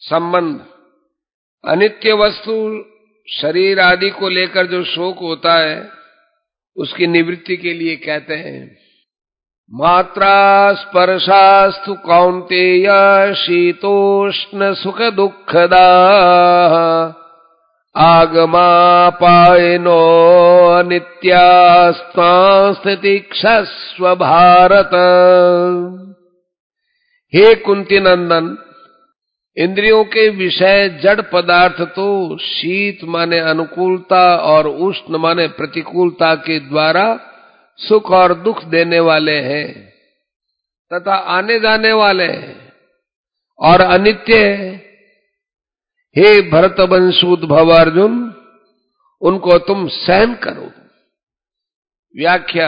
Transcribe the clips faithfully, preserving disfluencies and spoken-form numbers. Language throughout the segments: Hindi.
संबंध। अनित्य वस्तु शरीर आदि को लेकर जो शोक होता है उसकी निवृत्ति के लिए कहते हैं मात्रा स्पर्शास्तु कौन्तेय शीतोष्ण सुख दुःखदा आगमापायनो अनित्यास्तास्तितिक्षस्व भारत। हे कुंती नंदन, इंद्रियों के विषय जड़ पदार्थ तो शीत माने अनुकूलता और उष्ण माने प्रतिकूलता के द्वारा सुख और दुख देने वाले हैं तथा आने जाने वाले हैं और अनित्य है। हे भरतवंशोद्भव अर्जुन, उनको तुम सहन करो। व्याख्या।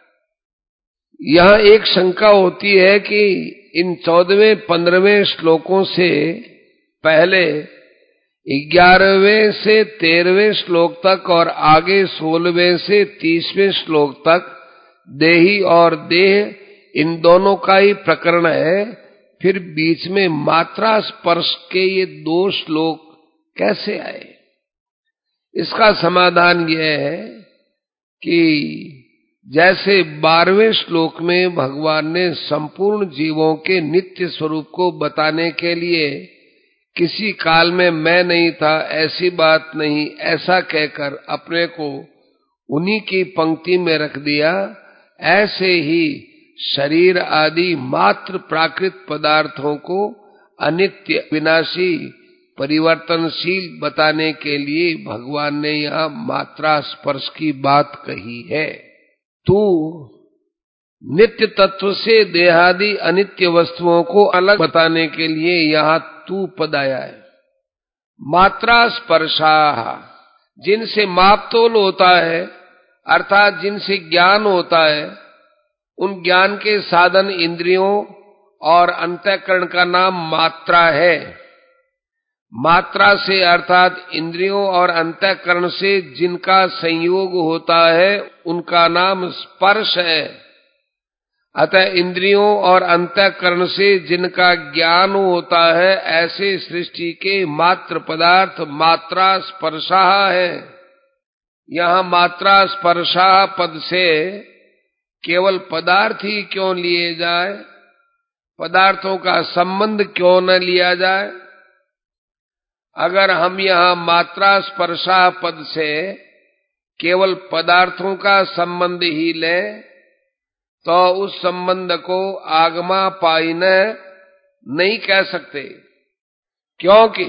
यहां एक शंका होती है कि इन चौदहवें पंद्रहवें श्लोकों से पहले ग्यारहवें से तेरहवें श्लोक तक और आगे सोलहवें से तीसवें श्लोक तक देही और देह इन दोनों का ही प्रकरण है, फिर बीच में मात्रा स्पर्श के ये दो श्लोक कैसे आए? इसका समाधान यह है कि जैसे बारहवें श्लोक में भगवान ने संपूर्ण जीवों के नित्य स्वरूप को बताने के लिए किसी काल में मैं नहीं था, ऐसी बात नहीं, ऐसा कहकर अपने को उन्हीं की पंक्ति में रख दिया, ऐसे ही शरीर आदि मात्र प्राकृत पदार्थों को अनित्य, विनाशी, परिवर्तनशील बताने के लिए भगवान ने यहाँ मात्रा स्पर्श की बात कही है। तू नित्य तत्व से देहादि अनित्य वस्तुओं को अलग बताने के लिए यहाँ तू पद आया है। मात्रा स्पर्शा, जिनसे माप तोल होता है अर्थात जिनसे ज्ञान होता है, उन ज्ञान के साधन इंद्रियों और अंतःकरण का नाम मात्रा है। मात्रा से अर्थात इंद्रियों और अंतःकरण से जिनका संयोग होता है उनका नाम स्पर्श है। अतः इंद्रियों और अंतःकरण से जिनका ज्ञान होता है ऐसे सृष्टि के मात्र पदार्थ मात्रा स्पर्शा है। यहाँ मात्रा स्पर्शा पद से केवल पदार्थ ही क्यों लिए जाए, पदार्थों का संबंध क्यों न लिया जाए? अगर हम यहाँ मात्रा स्पर्शा पद से केवल पदार्थों का संबंध ही लें तो उस संबंध को आगमापायन नहीं कह सकते, क्योंकि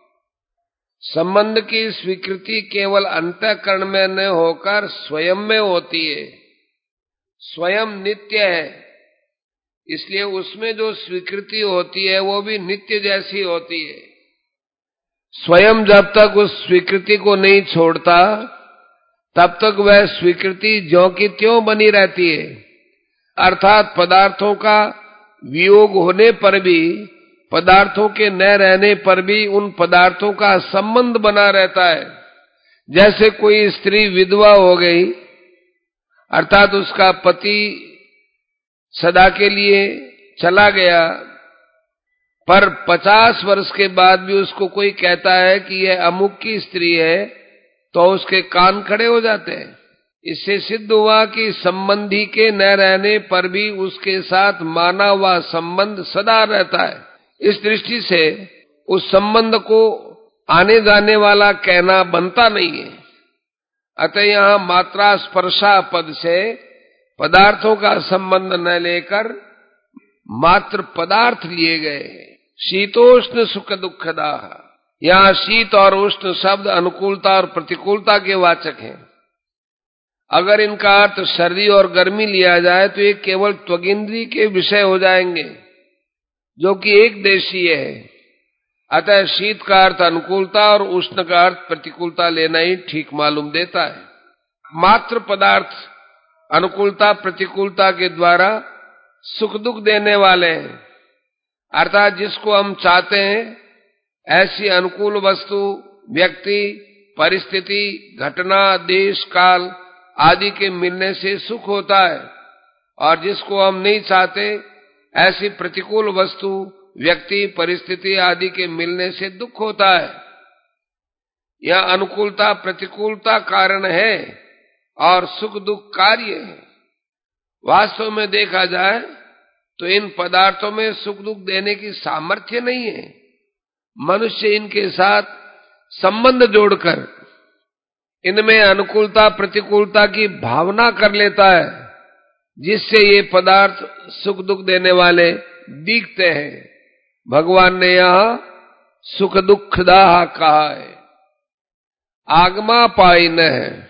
संबंध की स्वीकृति केवल अंतःकरण में न होकर स्वयं में होती है। स्वयं नित्य है, इसलिए उसमें जो स्वीकृति होती है वो भी नित्य जैसी होती है। स्वयं जब तक उस स्वीकृति को नहीं छोड़ता तब तक वह स्वीकृति ज्यों की त्यों बनी रहती है। अर्थात पदार्थों का वियोग होने पर भी, पदार्थों के न रहने पर भी उन पदार्थों का संबंध बना रहता है। जैसे कोई स्त्री विधवा हो गई अर्थात उसका पति सदा के लिए चला गया, पर पचास वर्ष के बाद भी उसको कोई कहता है कि यह अमुक की स्त्री है तो उसके कान खड़े हो जाते हैं। इससे सिद्ध हुआ कि संबंधी के न रहने पर भी उसके साथ माना हुआ संबंध सदा रहता है। इस दृष्टि से उस संबंध को आने जाने वाला कहना बनता नहीं है। अतः यहाँ मात्रा स्पर्शा पद से पदार्थों का संबंध न लेकर मात्र पदार्थ लिए गए। शीतोष्ण सुख दुखदा, यहाँ शीत और उष्ण शब्द अनुकूलता और प्रतिकूलता के वाचक हैं। अगर इनका अर्थ सर्दी और गर्मी लिया जाए तो ये केवल त्वगिंद्री के विषय हो जाएंगे जो कि एक देशीय है। अतः शीत का अर्थ अनुकूलता और उष्ण का अर्थ प्रतिकूलता लेना ही ठीक मालूम देता है। मात्र पदार्थ अनुकूलता प्रतिकूलता के द्वारा सुख दुख देने वाले हैं, अर्थात जिसको हम चाहते हैं ऐसी अनुकूल वस्तु, व्यक्ति, परिस्थिति, घटना, देश, काल आदि के मिलने से सुख होता है, और जिसको हम नहीं चाहते ऐसी प्रतिकूल वस्तु, व्यक्ति, परिस्थिति आदि के मिलने से दुख होता है। यह अनुकूलता प्रतिकूलता कारण है और सुख दुख कार्य है। वास्तव में देखा जाए तो इन पदार्थों में सुख दुख देने की सामर्थ्य नहीं है। मनुष्य इनके साथ संबंध जोड़कर इनमें अनुकूलता प्रतिकूलता की भावना कर लेता है, जिससे ये पदार्थ सुख दुख देने वाले दिखते हैं। भगवान ने यहां सुख दुखदाह कहा है। आगमा पाइन है,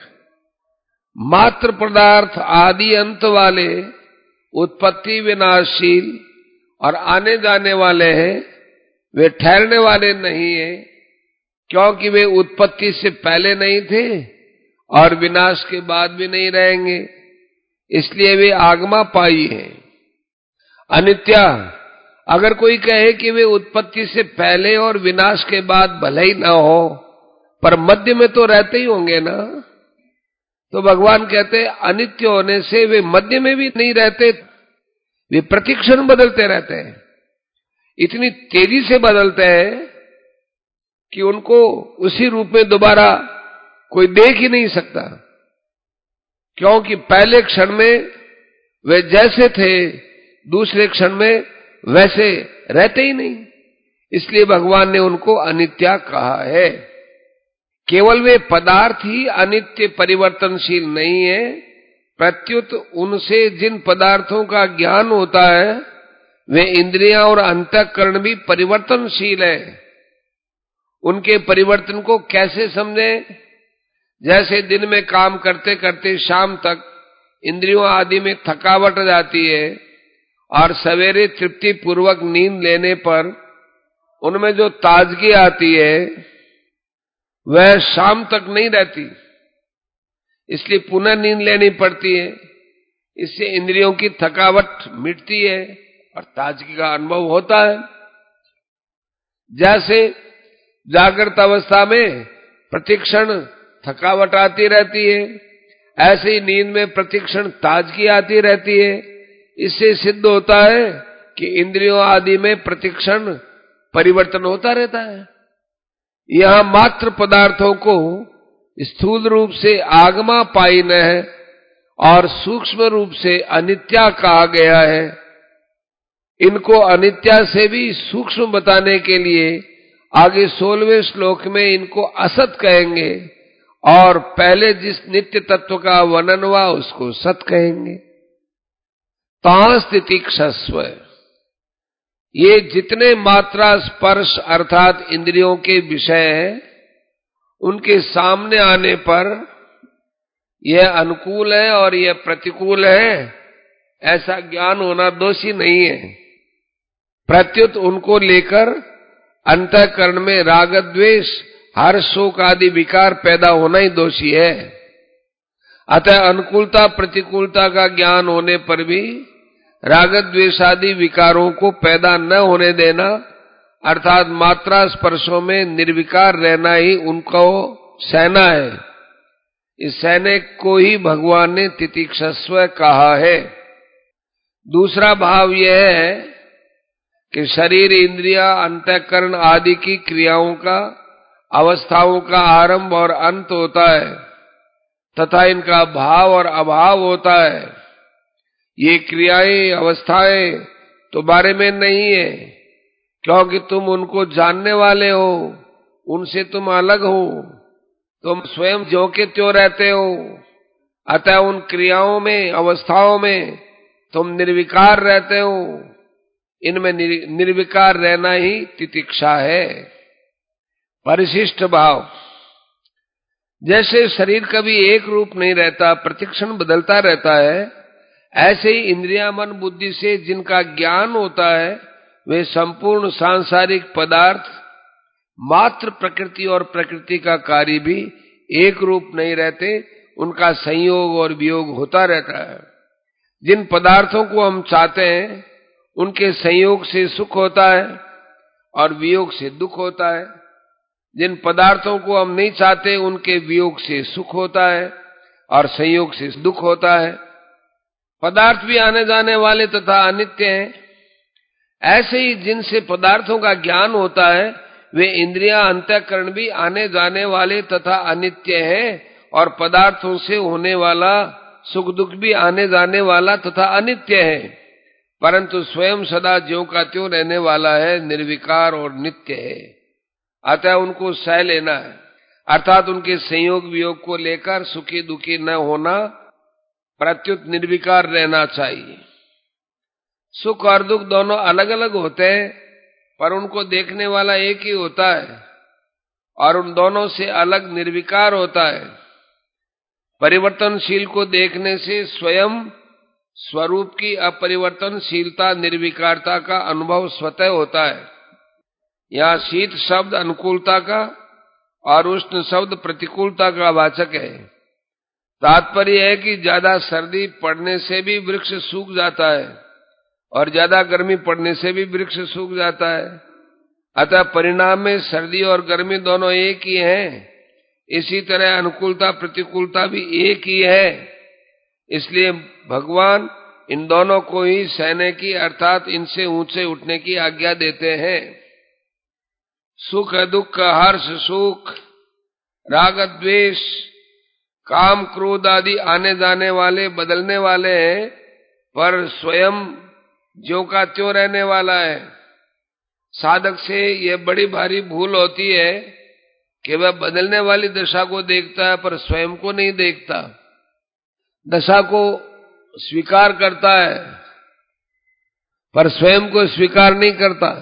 मात्र पदार्थ आदि अंत वाले, उत्पत्ति विनाशशील और आने जाने वाले हैं। वे ठहरने वाले नहीं है, क्योंकि वे उत्पत्ति से पहले नहीं थे और विनाश के बाद भी नहीं रहेंगे, इसलिए वे आगमा पाई है। अनित्या, अगर कोई कहे कि वे उत्पत्ति से पहले और विनाश के बाद भले ही ना हो, पर मध्य में तो रहते ही होंगे ना, तो भगवान कहते अनित्य होने से वे मध्य में भी नहीं रहते, वे प्रतिक्षण बदलते रहते हैं। इतनी तेजी से बदलते हैं कि उनको उसी रूप में दोबारा कोई देख ही नहीं सकता, क्योंकि पहले क्षण में वे जैसे थे दूसरे क्षण में वैसे रहते ही नहीं। इसलिए भगवान ने उनको अनित्य कहा है। केवल वे पदार्थ ही अनित्य परिवर्तनशील नहीं है, प्रत्युत उनसे जिन पदार्थों का ज्ञान होता है वे इंद्रियां और अंतःकरण भी परिवर्तनशील है। उनके परिवर्तन को कैसे समझें? जैसे दिन में काम करते करते शाम तक इंद्रियों आदि में थकावट आ जाती है और सवेरे तृप्ति पूर्वक नींद लेने पर उनमें जो ताजगी आती है वह शाम तक नहीं रहती, इसलिए पुनः नींद लेनी पड़ती है। इससे इंद्रियों की थकावट मिटती है और ताजगी का अनुभव होता है। जैसे जागृत अवस्था में प्रतिक्षण थकावट आती रहती है, ऐसे ही नींद में प्रतिक्षण ताजगी आती रहती है। इससे सिद्ध होता है कि इंद्रियों आदि में प्रतिक्षण परिवर्तन होता रहता है। यहां मात्र पदार्थों को स्थूल रूप से आगमा पाइन है और सूक्ष्म रूप से अनित्या कहा गया है। इनको अनित्या से भी सूक्ष्म बताने के लिए आगे सोलहवें श्लोक में इनको असत कहेंगे और पहले जिस नित्य तत्व का वर्णन हुआ उसको सत कहेंगे। तां तितिक्षस्व, ये जितने मात्रा स्पर्श अर्थात इंद्रियों के विषय हैं उनके सामने आने पर यह अनुकूल है और यह प्रतिकूल है ऐसा ज्ञान होना दोषी नहीं है। प्रत्युत उनको लेकर अंतःकरण में राग द्वेष हर्ष शोक आदि विकार पैदा होना ही दोषी है। अतः अनुकूलता प्रतिकूलता का ज्ञान होने पर भी राग द्वेष आदि विकारों को पैदा न होने देना अर्थात मात्रा स्पर्शों में निर्विकार रहना ही उनको सहना है। इस सहने को ही भगवान ने तितिक्षस्व कहा है। दूसरा भाव यह है कि शरीर इंद्रिया अंतःकरण आदि की क्रियाओं का अवस्थाओं का आरंभ और अंत होता है तथा इनका भाव और अभाव होता है। ये क्रियाएं अवस्थाएं तुम्हारे में नहीं है, क्योंकि तुम उनको जानने वाले हो, उनसे तुम अलग हो, तुम स्वयं जो के त्यों रहते हो। अतः उन क्रियाओं में अवस्थाओं में तुम निर्विकार रहते हो। इनमें निर्विकार रहना ही तितिक्षा है। परिशिष्ट भाव, जैसे शरीर कभी एक रूप नहीं रहता, प्रतिक्षण बदलता रहता है, ऐसे ही इंद्रिया मन बुद्धि से जिनका ज्ञान होता है वे संपूर्ण सांसारिक पदार्थ मात्र प्रकृति और प्रकृति का कार्य भी एक रूप नहीं रहते, उनका संयोग और वियोग होता रहता है। जिन पदार्थों को हम चाहते हैं उनके संयोग से सुख होता है और वियोग से दुख होता है। जिन पदार्थों को हम नहीं चाहते उनके वियोग से सुख होता है और संयोग से दुख होता है। पदार्थ भी आने जाने वाले तथा अनित्य हैं। ऐसे ही जिनसे पदार्थों का ज्ञान होता है वे इंद्रियां अंतःकरण भी आने जाने वाले तथा अनित्य हैं, और पदार्थों से होने वाला सुख दुख भी आने जाने वाला तथा अनित्य है, परंतु स्वयं सदा ज्यों का त्यों रहने वाला है, निर्विकार और नित्य है। अतः उनको सह लेना है, अर्थात उनके संयोग वियोग को लेकर सुखी दुखी न होना, प्रत्युत निर्विकार रहना चाहिए। सुख और दुख दोनों अलग अलग होते हैं, पर उनको देखने वाला एक ही होता है, और उन दोनों से अलग निर्विकार होता है। परिवर्तनशील को देखने से स्वयं स्वरूप की अपरिवर्तनशीलता निर्विकारता का अनुभव स्वतः होता है। यहाँ शीत शब्द अनुकूलता का और उष्ण शब्द प्रतिकूलता का वाचक है। तात्पर्य है कि ज्यादा सर्दी पड़ने से भी वृक्ष सूख जाता है और ज्यादा गर्मी पड़ने से भी वृक्ष सूख जाता है। अतः परिणाम में सर्दी और गर्मी दोनों एक ही हैं। इसी तरह अनुकूलता प्रतिकूलता भी एक ही है। इसलिए भगवान इन दोनों को ही सहने की अर्थात इनसे ऊंचे उठने की आज्ञा देते हैं। सुख दुख हर्ष सुख राग द्वेष काम क्रोध आदि आने जाने वाले बदलने वाले हैं, पर स्वयं ज्यों का त्यों रहने वाला है। साधक से यह बड़ी भारी भूल होती है कि वह बदलने वाली दशा को देखता है पर स्वयं को नहीं देखता। दशा को स्वीकार करता है पर स्वयं को स्वीकार नहीं करता।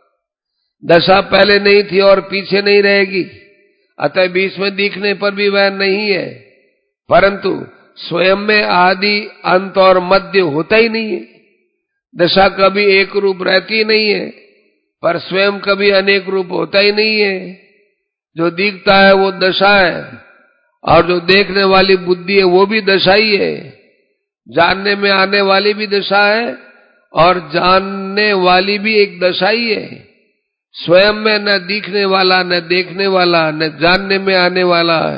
दशा पहले नहीं थी और पीछे नहीं रहेगी, अतः बीच में दिखने पर भी वह नहीं है, परंतु स्वयं में आदि अंत और मध्य होता ही नहीं है। दशा कभी एक रूप रहती नहीं है, पर स्वयं कभी अनेक रूप होता ही नहीं है। जो दिखता है वो दशा है, और जो देखने वाली बुद्धि है वो भी दशा ही है। जानने में आने वाली भी दशा है और जानने वाली भी एक दशा ही है। स्वयं में न दिखने वाला, न देखने वाला, न जानने में आने वाला है,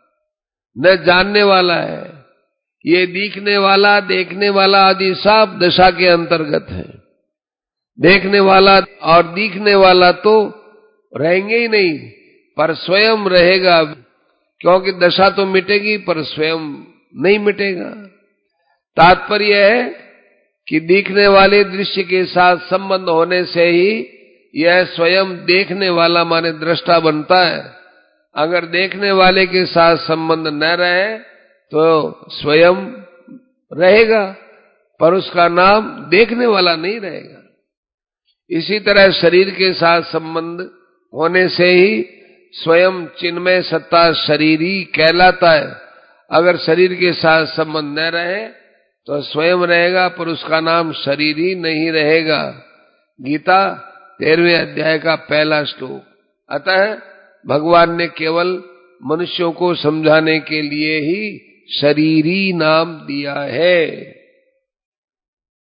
न जानने वाला है। ये दिखने वाला देखने वाला आदि सब दशा के अंतर्गत है। देखने वाला और दिखने वाला तो रहेंगे ही नहीं, पर स्वयं रहेगा, क्योंकि दशा तो मिटेगी पर स्वयं नहीं मिटेगा। तात्पर्य है कि दिखने वाले दृश्य के साथ संबंध होने से ही यह स्वयं देखने वाला माने दृष्टा बनता है। अगर देखने वाले के साथ संबंध न रहे तो स्वयं रहेगा, पर उसका नाम देखने वाला नहीं रहेगा। इसी तरह शरीर के साथ संबंध होने से ही स्वयं चिन्मय सत्ता शरीरी कहलाता है। अगर शरीर के साथ संबंध न रहे तो स्वयं रहेगा, पर उसका नाम शरीर ही नहीं रहेगा। गीता तेरहवें अध्याय का पहला श्लोक। अतः भगवान ने केवल मनुष्यों को समझाने के लिए ही शरीरी नाम दिया है।